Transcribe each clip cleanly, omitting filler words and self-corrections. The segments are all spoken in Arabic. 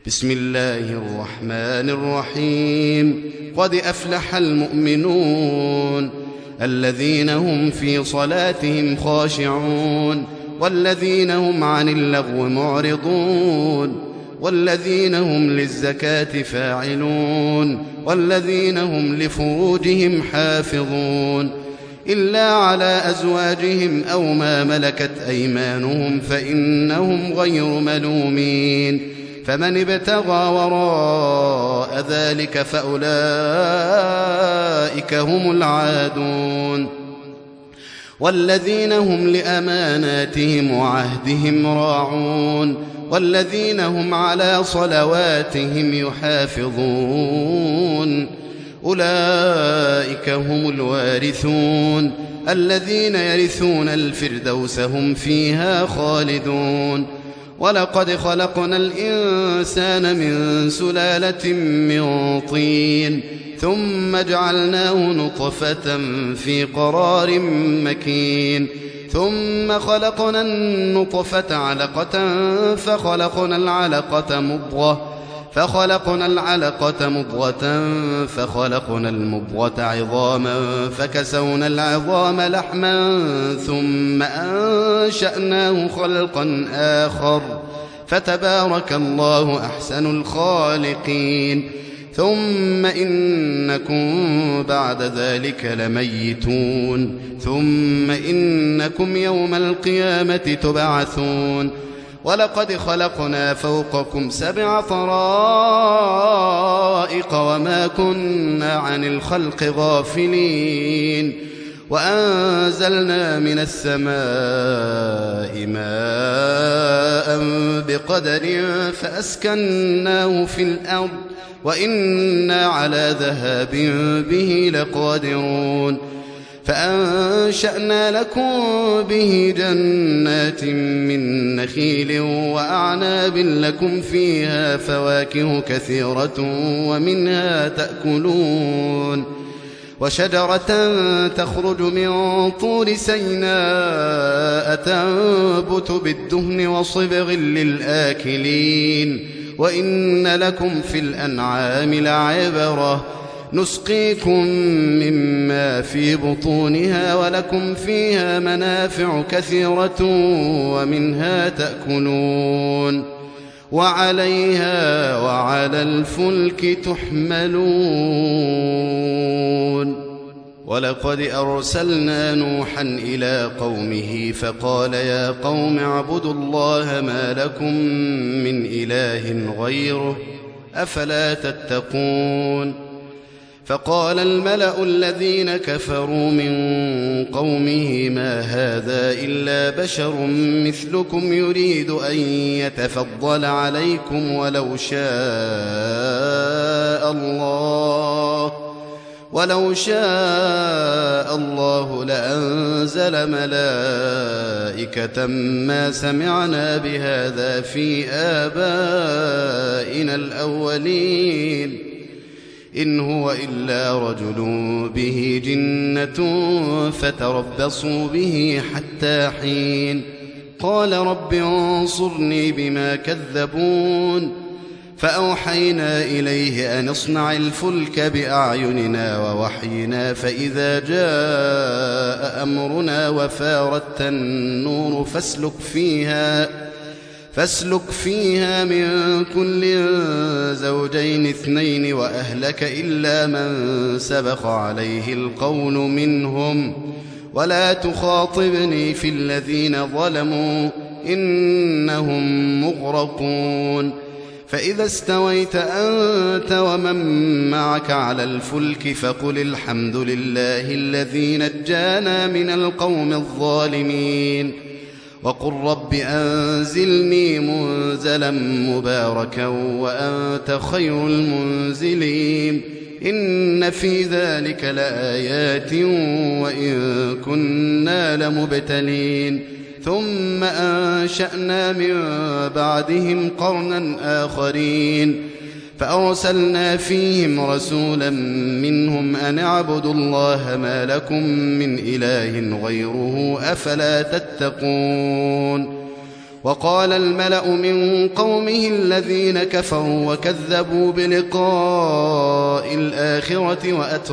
بسم الله الرحمن الرحيم. قد أفلح المؤمنون الذين هم في صلاتهم خاشعون والذين هم عن اللغو معرضون والذين هم للزكاة فاعلون والذين هم لفروجهم حافظون إلا على أزواجهم أو ما ملكت أيمانهم فإنهم غير ملومين. فمن ابتغى وراء ذلك فأولئك هم العادون. والذين هم لأماناتهم وعهدهم راعون والذين هم على صلواتهم يحافظون أولئك هم الوارثون الذين يرثون الفردوس هم فيها خالدون. ولقد خلقنا الإنسان من سلالة من طين ثم جعلناه نطفة في قرار مكين ثم خلقنا النطفة علقة فخلقنا العلقة مضغة فخلقنا المضغة عظاما فكسونا العظام لحما ثم أنشأناه خلقا آخر فتبارك الله أحسن الخالقين. ثم إنكم بعد ذلك لميتون ثم إنكم يوم القيامة تبعثون. ولقد خلقنا فوقكم 7 طرائق وما كنا عن الخلق غافلين وأنزلنا من السماء ماء بقدر فأسكناه في الأرض وإنا على ذهاب به لقادرون. فأنشأنا لكم به جنات من نخيل وأعناب لكم فيها فواكه كثيرة ومنها تأكلون وشجرة تخرج من طور سيناء تنبت بالدهن وصبغ للآكلين وإن لكم في الأنعام لعبرة نسقيكم مما في بطونها ولكم فيها منافع كثيرة ومنها تأكلون وعليها وعلى الفلك تحملون. ولقد أرسلنا نوحا إلى قومه فقال يا قوم اعبدوا الله ما لكم من إله غيره أفلا تتقون. فقال الملأ الذين كفروا من قومه ما هذا إلا بشر مثلكم يريد أن يتفضل عليكم ولو شاء الله لأنزل ملائكة ما سمعنا بهذا في آبائنا الأولين إن هو إلا رجل به جنة فتربصوا به حتى حين. قال رب انصرني بما كذبون. فأوحينا إليه أن اصنع الفلك بأعيننا ووحينا فإذا جاء أمرنا وفاردت النور فاسلك فيها من كل زوجين 2 وأهلك إلا من سبق عليه القول منهم ولا تخاطبني في الذين ظلموا إنهم مغرقون. فإذا استويت أنت ومن معك على الفلك فقل الحمد لله الذي نجانا من القوم الظالمين وقل رب أنزلني منزلا مباركا وأنت خير المنزلين. إن في ذلك لآيات وإن كنا لمبتلين. ثم أنشأنا من بعدهم قرنا آخرين فأرسلنا فيهم رسولا منهم أن اعبدوا الله ما لكم من إله غيره أفلا تتقون. وقال الملأ من قومه الذين كفروا وكذبوا بلقاء الآخرة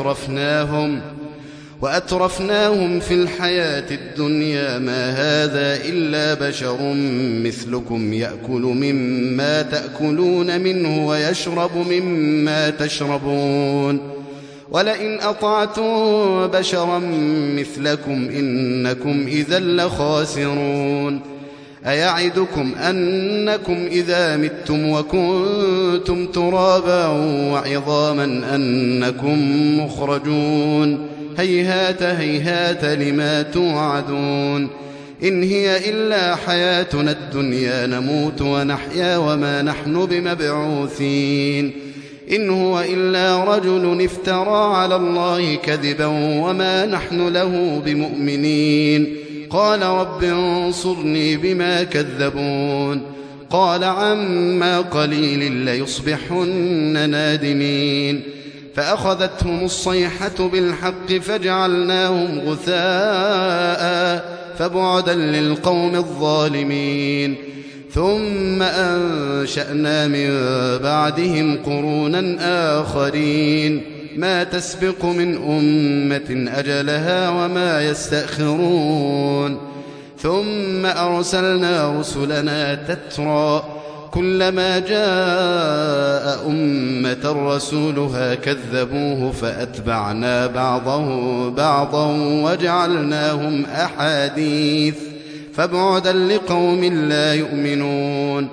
وأترفناهم في الحياة الدنيا ما هذا إلا بشر مثلكم يأكل مما تأكلون منه ويشرب مما تشربون ولئن أطعتم بشرا مثلكم إنكم إذا لخاسرون أيعدكم أنكم إذا متم وكنتم ترابا وعظاما أنكم مخرجون هيهات هيهات لما توعدون إن هي إلا حياتنا الدنيا نموت ونحيا وما نحن بمبعوثين إن هو إلا رجل افترى على الله كذبا وما نحن له بمؤمنين قال رب انصرني بما كذبون قال عما قليل ليصبحن نادمين فأخذتهم الصيحة بالحق فجعلناهم غثاء فبعدا للقوم الظالمين ثم أنشأنا من بعدهم قرونا آخرين ما تسبق من أمة أجلها وما يستأخرون ثم أرسلنا رسلنا تترى كلما جاء أمة رسولها كذبوه فأتبعنا بعضهم بعضا وجعلناهم أحاديث فبعدا لقوم لا يؤمنون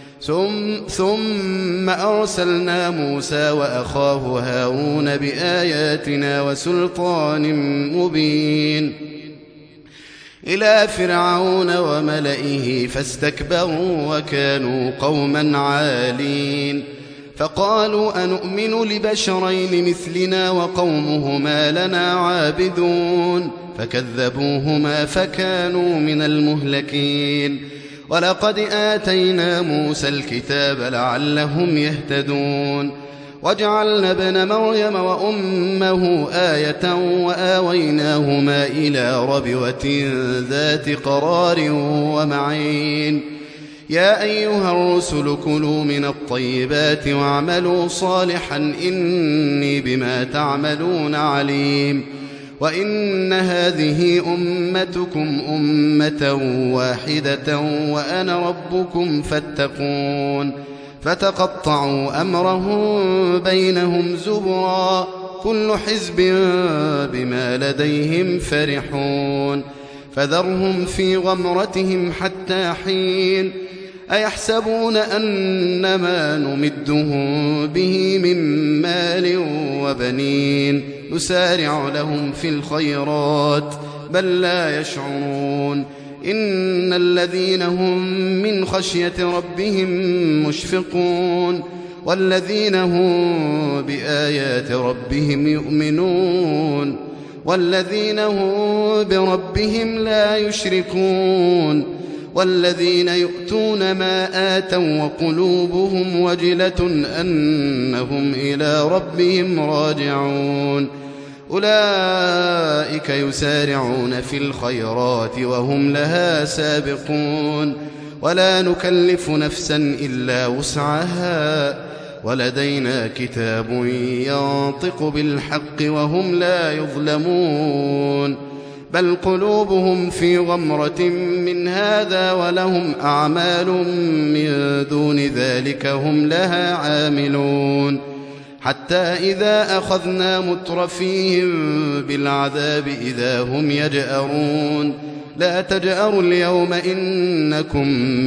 ثم أرسلنا موسى وأخاه هارون بآياتنا وسلطان مبين إلى فرعون وملئه فاستكبروا وكانوا قوما عالين فقالوا أنؤمن لبشرين مثلنا وقومهما لنا عابدون فكذبوهما فكانوا من المهلكين ولقد آتينا موسى الكتاب لعلهم يهتدون وجعلنا ابن مريم وأمه آية وآويناهما إلى ربوة ذات قرار ومعين يا أيها الرسل كلوا من الطيبات واعملوا صالحا إني بما تعملون عليم وإن هذه أمتكم أمة واحدة وأنا ربكم فاتقون فتقطعوا أمرهم بينهم زبرا كل حزب بما لديهم فرحون فذرهم في غمرتهم حتى حين أيحسبون أنما نمدهم به من مال وبنين نسارع لهم في الخيرات بل لا يشعرون إن الذين هم من خشية ربهم مشفقون والذين هم بآيات ربهم يؤمنون والذين هم بربهم لا يشركون والذين يؤتون ما آتوا وقلوبهم وجلة أنهم إلى ربهم راجعون أولئك يسارعون في الخيرات وهم لها سابقون ولا نكلف نفسا إلا وسعها ولدينا كتاب ينطق بالحق وهم لا يظلمون بل قلوبهم في غمرة من هذا ولهم أعمال من دون ذلك هم لها عاملون حتى إذا أخذنا مترفيهم بالعذاب إذا هم يجأرون لا تجأروا اليوم إنكم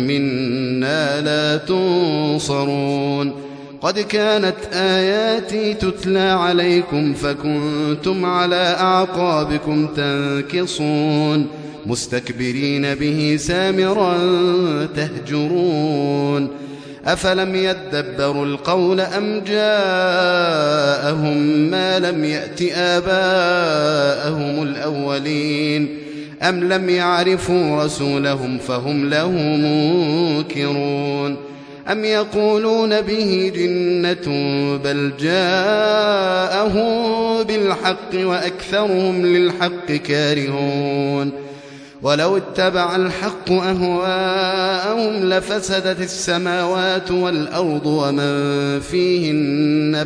منا لا تنصرون قد كانت آياتي تتلى عليكم فكنتم على أعقابكم تنكصون مستكبرين به سامرا تهجرون أفلم يدبروا القول أم جاءهم ما لم يأت آباءهم الأولين أم لم يعرفوا رسولهم فهم له منكرون أم يقولون به جنة بل جاءهم بالحق وأكثرهم للحق كارهون ولو اتبع الحق أهواءهم لفسدت السماوات والأرض ومن فيهن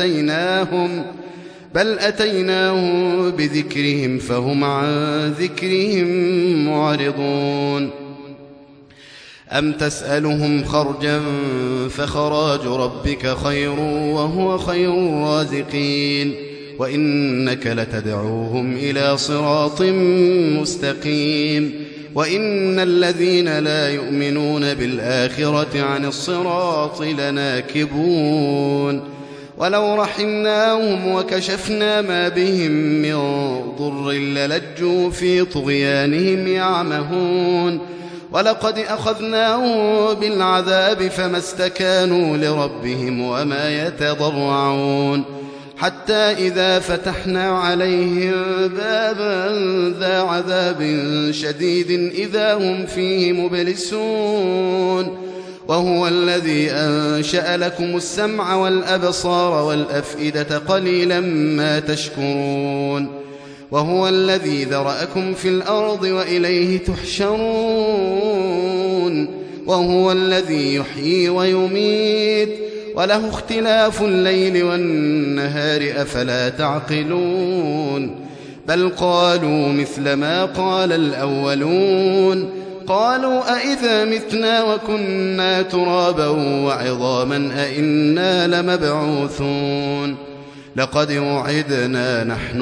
بل أتيناهم بذكرهم فهم عن ذكرهم معرضون أم تسألهم خرجا فخراج ربك خير وهو خير الرازقين وإنك لتدعوهم إلى صراط مستقيم وإن الذين لا يؤمنون بالآخرة عن الصراط لناكبون ولو رحمناهم وكشفنا ما بهم من ضر للجوا في طغيانهم يعمهون ولقد أخذناهم بالعذاب فما استكانوا لربهم وما يتضرعون حتى إذا فتحنا عليهم بابا ذا عذاب شديد إذا هم فيه مبلسون وهو الذي أنشأ لكم السمع والأبصار والأفئدة قليلا ما تشكرون وهو الذي ذرأكم في الأرض وإليه تحشرون وهو الذي يحيي ويميت وله اختلاف الليل والنهار أفلا تعقلون بل قالوا مثل ما قال الأولون قالوا أئذا متنا وكنا ترابا وعظاما أئنا لمبعوثون لقد وعدنا نحن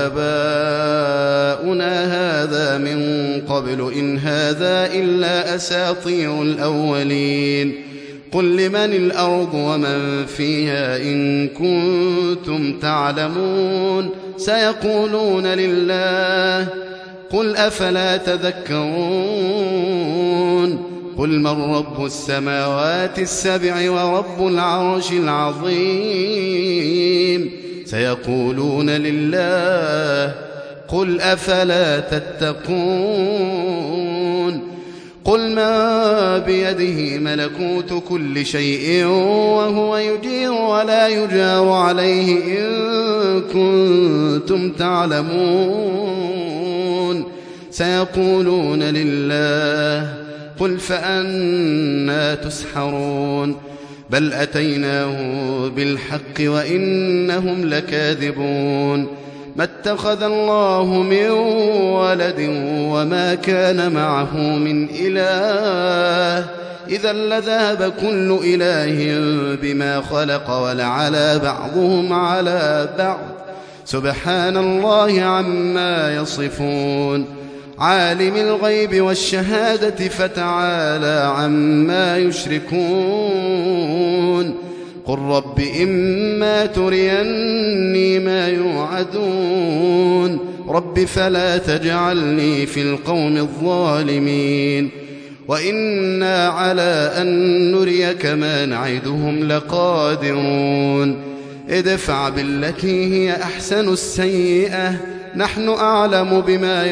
وآباؤنا هذا من قبل إن هذا إلا أساطير الأولين قل لمن الأرض ومن فيها إن كنتم تعلمون سيقولون لله قل أفلا تذكرون قل من رب السماوات السبع ورب العرش العظيم سيقولون لله قل أفلا تتقون قل ما بيده ملكوت كل شيء وهو يجير ولا يجار عليه إن كنتم تعلمون سيقولون لله قل فأنى تسحرون بل أتيناه بالحق وإنهم لكاذبون ما اتخذ الله من ولد وما كان معه من إله إذا لذهب كل إله بما خلق ولعلى بعضهم على بعض سبحان الله عما يصفون عالم الغيب والشهادة فتعالى عما يشركون قل رب إما تريني ما يوعدون رب فلا تجعلني في القوم الظالمين وإنا على أن نريك ما نعدهم لقادرون ادفع بالتي هي أحسن السيئة نحن أعلم بما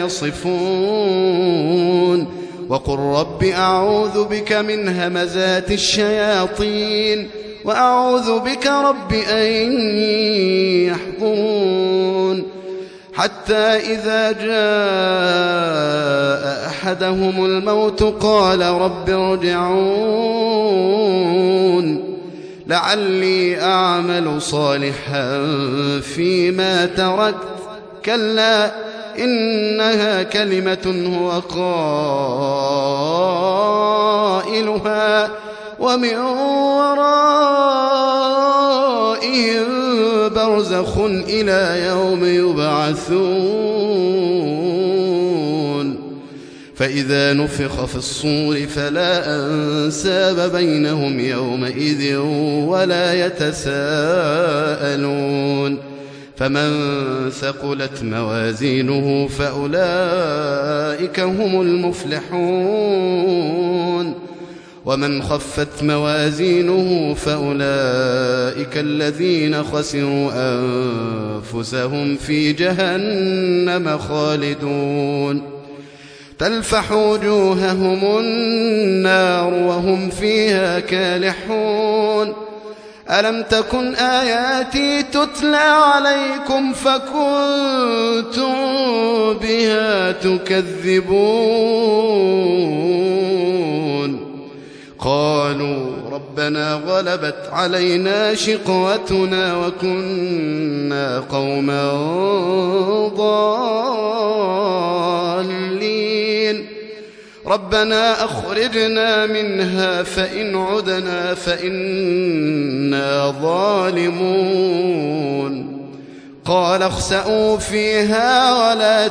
يصفون وقل رب أعوذ بك من همزات الشياطين وأعوذ بك رب أن يحضرون حتى إذا جاء أحدهم الموت قال رب ارجعون لعلي أعمل صالحا فيما تركت كلا إنها كلمة هو قائلها ومن ورائهم برزخ إلى يوم يبعثون فإذا نفخ في الصور فلا أنساب بينهم يومئذ ولا يتساءلون فمن ثقلت موازينه فأولئك هم المفلحون ومن خفت موازينه فأولئك الذين خسروا أنفسهم في جهنم خالدون تلفح وجوههم النار وهم فيها كالحون ألم تكن آياتي تتلى عليكم فكنتم بها تكذبون قالوا ربنا غلبت علينا شقوتنا وكنا قوما ضالين ربنا أخرجنا منها فإن عدنا فإنا ظالمون قال اخسئوا فيها ولا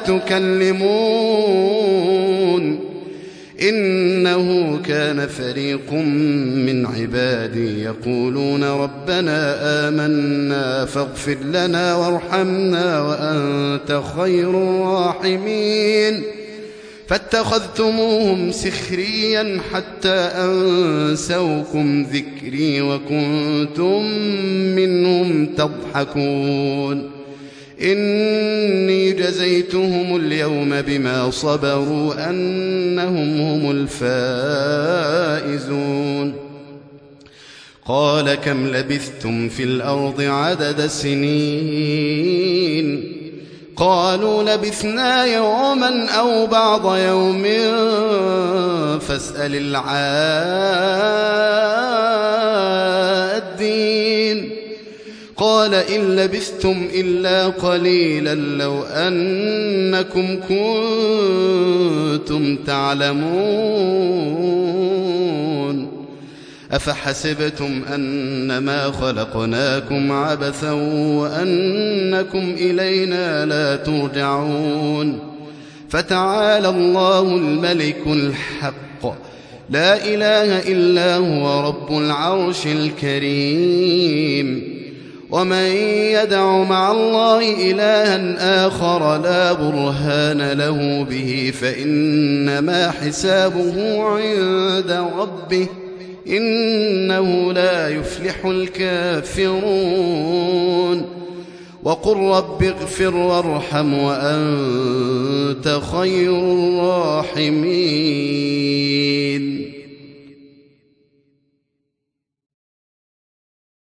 تكلمون إنه كان فريق من عبادي يقولون ربنا آمنا فاغفر لنا وارحمنا وأنت خير الراحمين فاتخذتموهم سخريا حتى أنسوكم ذكري وكنتم منهم تضحكون إني جزيتهم اليوم بما صبروا أنهم هم الفائزون قال كم لبثتم في الأرض عدد سنين قالوا لبثنا يوما أو بعض يوم فاسأل العادين قال إن لبثتم إلا قليلا لو أنكم كنتم تعلمون أفحسبتم أنما خلقناكم عبثا وأنكم إلينا لا ترجعون فتعالى الله الملك الحق لا إله إلا هو رب العرش الكريم ومن يدع مع الله إلها آخر لا برهان له به فإنما حسابه عند ربه إنه لا يفلح الكافرون وقل رب اغفر وارحم وأنت خير الراحمين